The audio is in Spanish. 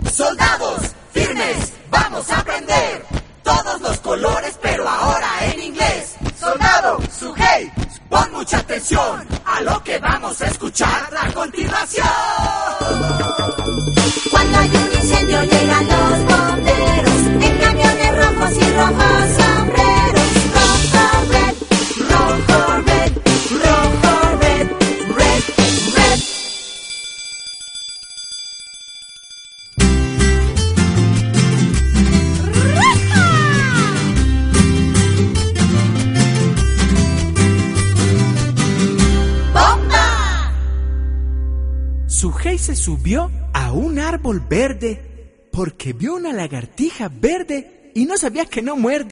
Soldados, firmes, vamos a aprender todos los colores, pero ahora en inglés. Soldado, Sujei, pon mucha atención a lo que vamos a escuchar a continuación. Cuando hay un incendio llegan los bomberos en camiones rojos y rojos sombreros. Rojo, red, rojo, red, rojo, red, red, red. ¡Bomba! Sujei se subió a un árbol verde porque vio una lagartija verde y no sabía que no muerde.